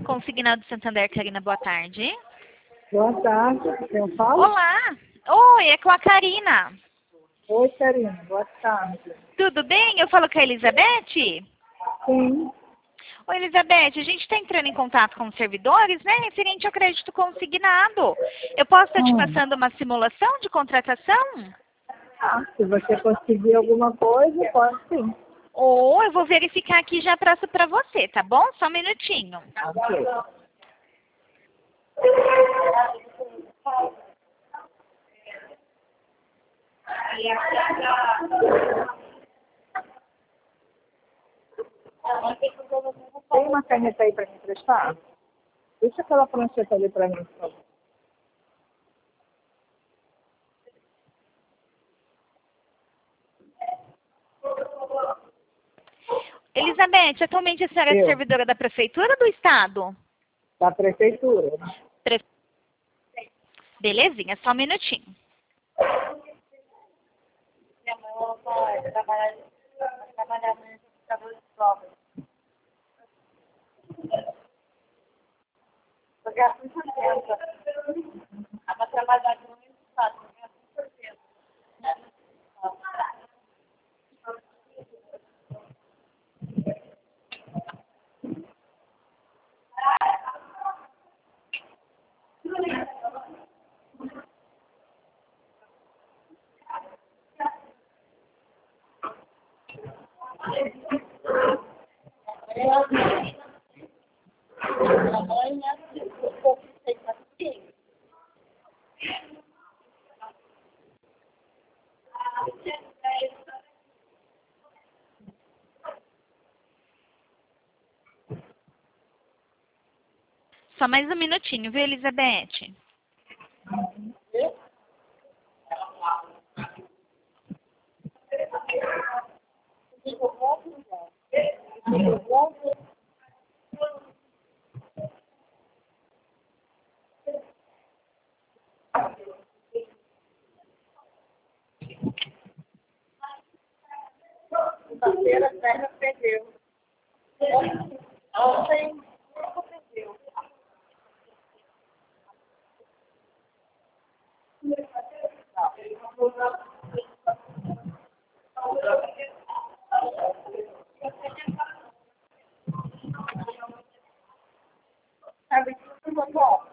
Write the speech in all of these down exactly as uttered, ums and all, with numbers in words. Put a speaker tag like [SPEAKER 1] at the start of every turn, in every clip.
[SPEAKER 1] Consignado Santander, Karina, boa tarde.
[SPEAKER 2] Boa tarde, eu falo?
[SPEAKER 1] Olá! Oi, é com a Karina.
[SPEAKER 2] Oi, Karina, boa tarde.
[SPEAKER 1] Tudo bem? Eu falo com a Elizabeth?
[SPEAKER 2] Sim.
[SPEAKER 1] Oi, Elizabeth, a gente está entrando em contato com os servidores, né? Referente ao crédito consignado. Eu posso estar te
[SPEAKER 2] Hum.
[SPEAKER 1] passando uma simulação de contratação?
[SPEAKER 2] Ah, se você conseguir alguma coisa, pode sim.
[SPEAKER 1] Ou eu vou verificar aqui e já traço para você, tá bom? Só um minutinho.
[SPEAKER 2] Ok. Tem uma caneta aí para me emprestar? Deixa aquela prancheta ali para mim, por favor.
[SPEAKER 1] Elizabeth, atualmente a senhora é
[SPEAKER 2] Eu,
[SPEAKER 1] servidora da prefeitura ou do estado?
[SPEAKER 2] da prefeitura.
[SPEAKER 1] Pre... Belezinha, só um minutinho.
[SPEAKER 3] Minha mãe ela vai trabalhar, trabalhar no computador de prova. Eu gasto por cento. Ela vai trabalhar no mesmo estado, eu gasto por cento. Minha mãe, né? Um pouco de seis para cinco.
[SPEAKER 1] Só mais um minutinho, viu, Elizabeth?
[SPEAKER 3] Eu volto, eu volto. Segunda-feira, a Serra perdeu. Ontem, ela perdeu. Sabe que eu vou.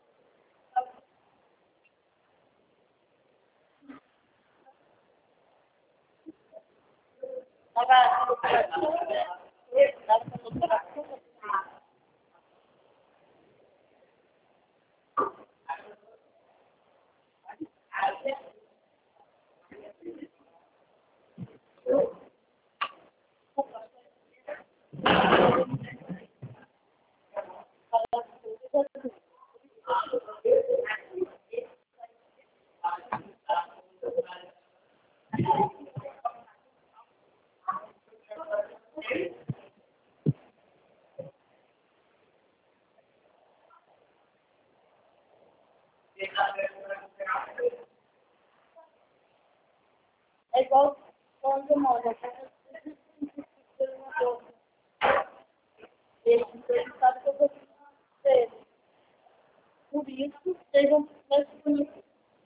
[SPEAKER 3] É igual quando eu moro. Ele sabe que eu vou ter. Por isso, sejam mais bonitos.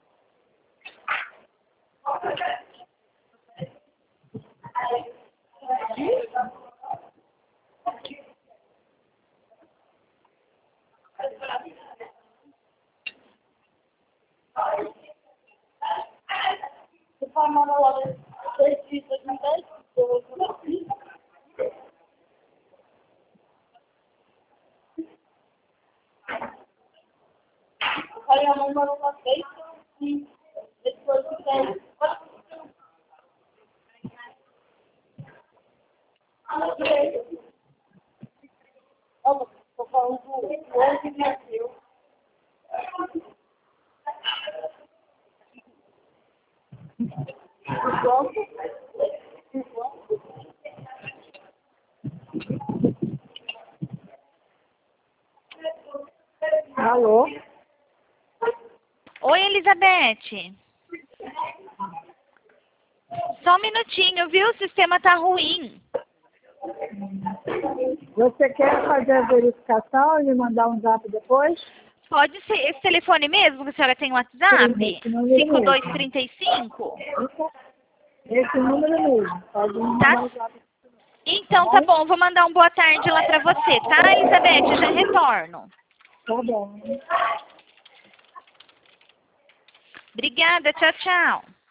[SPEAKER 3] Se for uma hora, dois dias, dois mil e dez, eu vou fazer. Aí a mãe mandou uma vez e depois que tem. Olha, estou falando do onze de abril.
[SPEAKER 2] Alô?
[SPEAKER 1] Oi, Elizabeth. Só um minutinho, viu? O sistema tá ruim.
[SPEAKER 2] Você quer fazer a verificação e me mandar um zap depois?
[SPEAKER 1] Pode ser esse telefone mesmo que a senhora tem o WhatsApp?
[SPEAKER 2] Sim, esse número
[SPEAKER 1] cinco dois
[SPEAKER 2] mesmo.
[SPEAKER 1] três cinco?
[SPEAKER 2] Esse número mesmo. Pode me mandar
[SPEAKER 1] Tá?
[SPEAKER 2] um zap.
[SPEAKER 1] Então tá bom, vou mandar um boa tarde lá pra você, tá, Elizabeth? Eu já retorno.
[SPEAKER 2] Tá bom.
[SPEAKER 1] Obrigada, tchau, tchau.